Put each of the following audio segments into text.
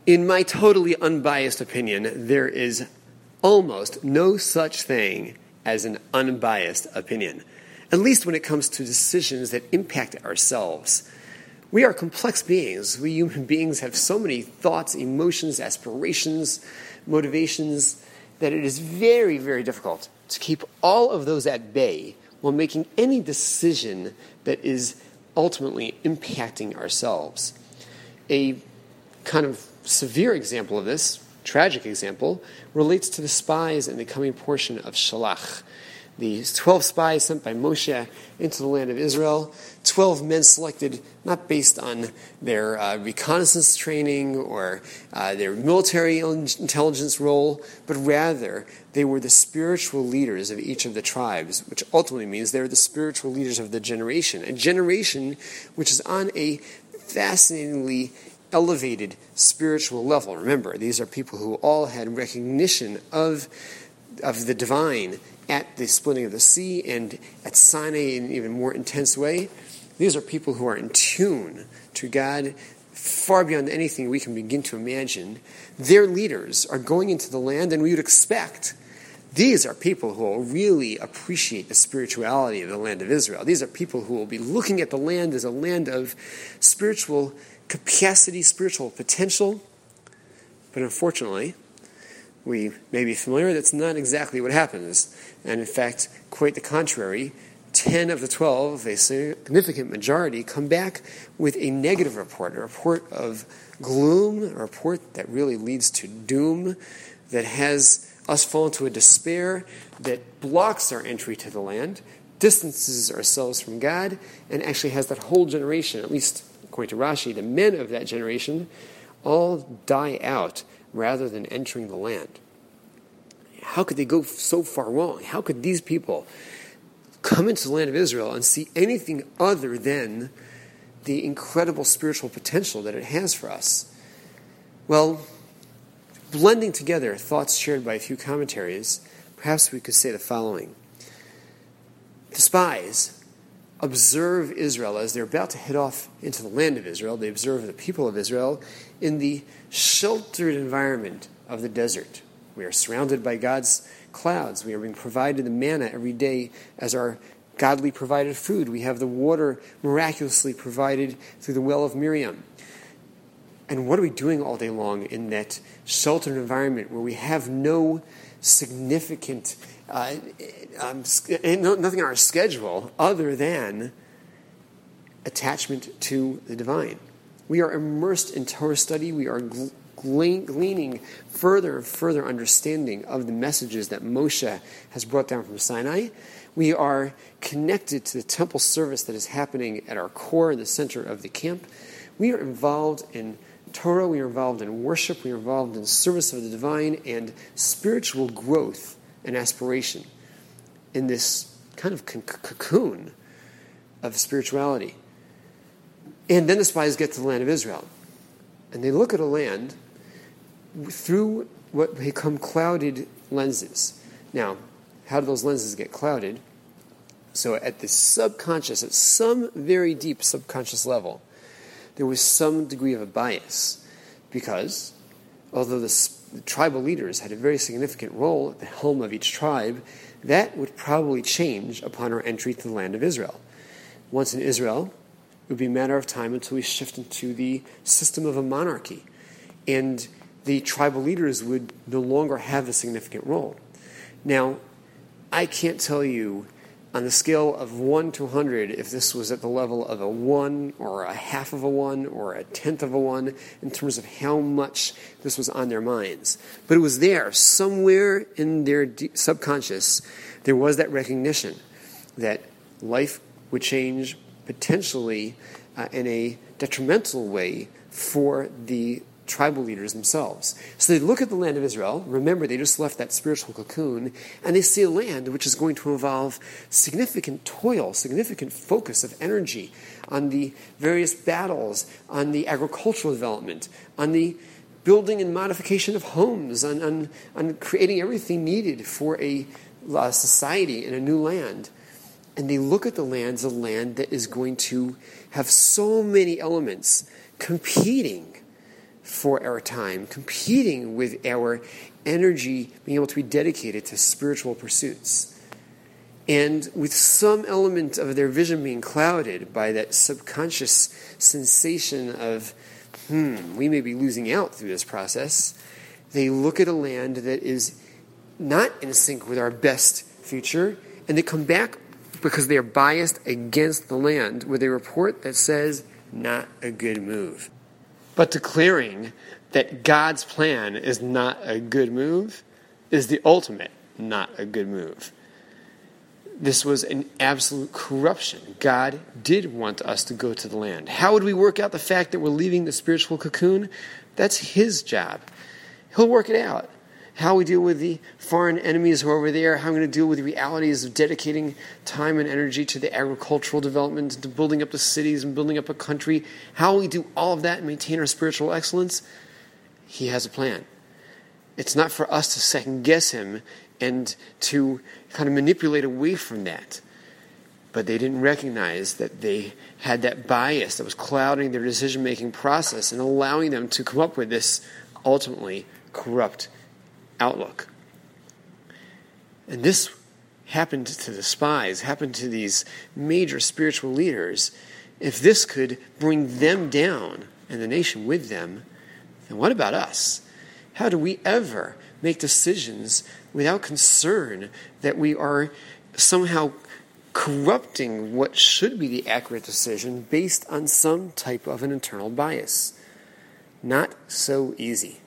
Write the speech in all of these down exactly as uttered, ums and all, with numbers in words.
In my totally unbiased opinion, there is almost no such thing as an unbiased opinion, at least when it comes to decisions that impact ourselves. We are complex beings. We human beings have so many thoughts, emotions, aspirations, motivations, that it is very, very difficult to keep all of those at bay while making any decision that is ultimately impacting ourselves. A kind of severe example of this, tragic example, relates to the spies in the coming portion of Shalach. The twelve spies sent by Moshe into the land of Israel, twelve men selected not based on their uh, reconnaissance training or uh, their military intelligence role, but rather they were the spiritual leaders of each of the tribes, which ultimately means they're the spiritual leaders of the generation, a generation which is on a fascinatingly elevated spiritual level. Remember, these are people who all had recognition of, of the divine at the splitting of the sea and at Sinai in an even more intense way. These are people who are in tune to God far beyond anything we can begin to imagine. Their leaders are going into the land, and we would expect these are people who will really appreciate the spirituality of the land of Israel. These are people who will be looking at the land as a land of spiritual capacity, spiritual potential. But unfortunately, we may be familiar, that's not exactly what happens. And in fact, quite the contrary. Ten of the twelve, a significant majority, come back with a negative report, a report of gloom, a report that really leads to doom, that has us fall into a despair that blocks our entry to the land, distances ourselves from God, and actually has that whole generation, at least according to Rashi, the men of that generation, all die out rather than entering the land. How could they go so far wrong? How could these people come into the land of Israel and see anything other than the incredible spiritual potential that it has for us? Well, blending together thoughts shared by a few commentaries, perhaps we could say the following. The spies observe Israel as they're about to head off into the land of Israel. They observe the people of Israel in the sheltered environment of the desert. We are surrounded by God's clouds. We are being provided the manna every day as our godly provided food. We have the water miraculously provided through the well of Miriam. And what are we doing all day long in that sheltered environment where we have no significant, uh, um, nothing on our schedule other than attachment to the divine? We are immersed in Torah study. We are gl- gleaning further and further understanding of the messages that Moshe has brought down from Sinai. We are connected to the temple service that is happening at our core in the center of the camp. We are involved in Torah, we are involved in worship, we are involved in service of the divine and spiritual growth and aspiration in this kind of cocoon of spirituality. And then the spies get to the land of Israel. And they look at a land through what become clouded lenses. Now, how do those lenses get clouded? So at the subconscious, at some very deep subconscious level, there was some degree of a bias, because although the, the tribal leaders had a very significant role at the helm of each tribe, that would probably change upon our entry to the land of Israel. Once in Israel, it would be a matter of time until we shift into the system of a monarchy, and the tribal leaders would no longer have a significant role. Now, I can't tell you on the scale of one to one hundred, if this was at the level of a one or a half of a one or a tenth of a one in terms of how much this was on their minds. But it was there, somewhere in their deep subconscious, there was that recognition that life would change potentially uh, in a detrimental way for the tribal leaders themselves. So they look at the land of Israel. Remember, they just left that spiritual cocoon, and they see a land which is going to involve significant toil, significant focus of energy on the various battles, on the agricultural development, on the building and modification of homes, on, on, on creating everything needed for a uh, society in a new land. And they look at the land as a land that is going to have so many elements competing for our time, competing with our energy being able to be dedicated to spiritual pursuits. And with some element of their vision being clouded by that subconscious sensation of, hmm, we may be losing out through this process, they look at a land that is not in sync with our best future, and they come back because they are biased against the land with a report that says, not a good move. But declaring that God's plan is not a good move is the ultimate not a good move. This was an absolute corruption. God did want us to go to the land. How would we work out the fact that we're leaving the spiritual cocoon? That's his job. He'll work it out. How we deal with the foreign enemies who are over there, how we're going to deal with the realities of dedicating time and energy to the agricultural development, to building up the cities and building up a country, how we do all of that and maintain our spiritual excellence, he has a plan. It's not for us to second guess him and to kind of manipulate away from that. But they didn't recognize that they had that bias that was clouding their decision-making process and allowing them to come up with this ultimately corrupt outlook. And this happened to the spies, happened to these major spiritual leaders. If this could bring them down and the nation with them, then what about us? How do we ever make decisions without concern that we are somehow corrupting what should be the accurate decision based on some type of an internal bias? Not so easy.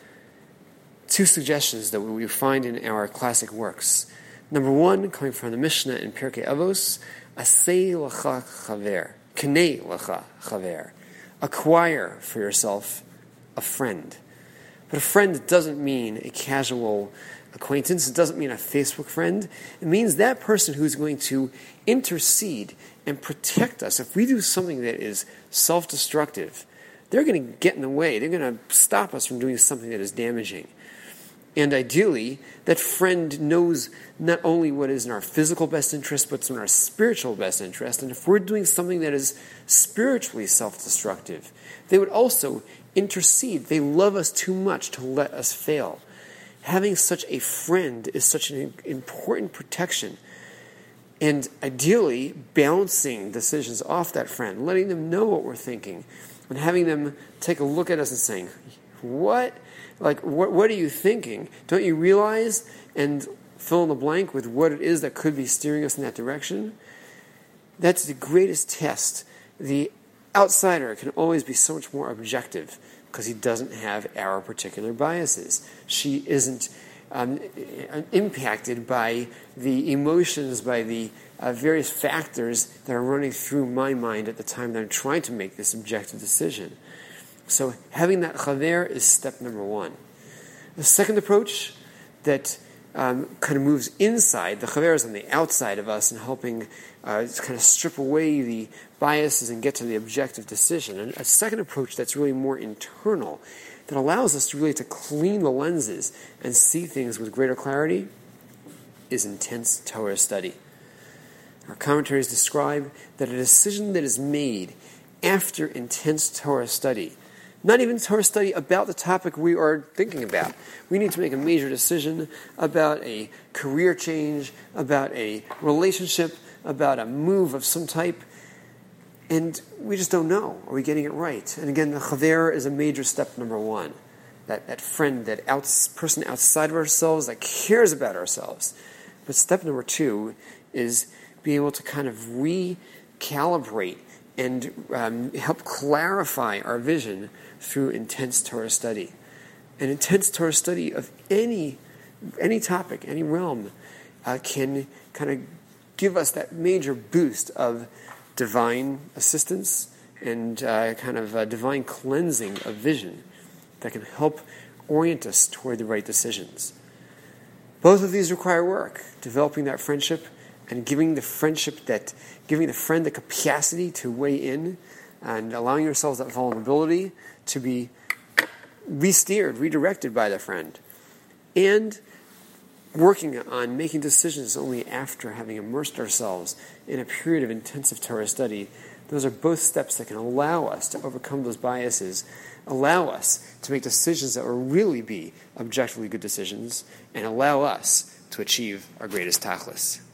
Two suggestions that we find in our classic works. Number one, coming from the Mishnah in Pirkei Avos, Asei lecha chaver, Kanei lecha chaver. Acquire for yourself a friend. But a friend doesn't mean a casual acquaintance. It doesn't mean a Facebook friend. It means that person who's going to intercede and protect us. If we do something that is self-destructive, they're going to get in the way. They're going to stop us from doing something that is damaging. And ideally, that friend knows not only what is in our physical best interest, but what's in our spiritual best interest. And if we're doing something that is spiritually self-destructive, they would also intercede. They love us too much to let us fail. Having such a friend is such an important protection. And ideally, bouncing decisions off that friend, letting them know what we're thinking, and having them take a look at us and saying, what? Like, what, what are you thinking? Don't you realize? And fill in the blank with what it is that could be steering us in that direction. That's the greatest test. The outsider can always be so much more objective because he doesn't have our particular biases. She isn't um, impacted by the emotions, by the uh, various factors that are running through my mind at the time that I'm trying to make this objective decision. So having that chaver is step number one. The second approach that um, kind of moves inside, the chaver is on the outside of us and helping uh, kind of strip away the biases and get to the objective decision. And a second approach that's really more internal, that allows us to really to clean the lenses and see things with greater clarity, is intense Torah study. Our commentaries describe that a decision that is made after intense Torah study, not even Torah study about the topic we are thinking about. We need to make a major decision about a career change, about a relationship, about a move of some type, and we just don't know. Are we getting it right? And again, the chaver is a major step number one. That, that friend, that outs, person outside of ourselves that cares about ourselves. But step number two is being able to kind of recalibrate and um, help clarify our vision through intense Torah study. An intense Torah study of any any topic, any realm, uh, can kind of give us that major boost of divine assistance and uh, kind of uh, divine cleansing of vision that can help orient us toward the right decisions. Both of these require work, developing that friendship and giving the friendship that, giving the friend the capacity to weigh in and allowing yourselves that vulnerability to be re-steered, redirected by the friend. And working on making decisions only after having immersed ourselves in a period of intensive Torah study Those are both steps that can allow us to overcome those biases, allow us to make decisions that will really be objectively good decisions, and allow us to achieve our greatest tachlis.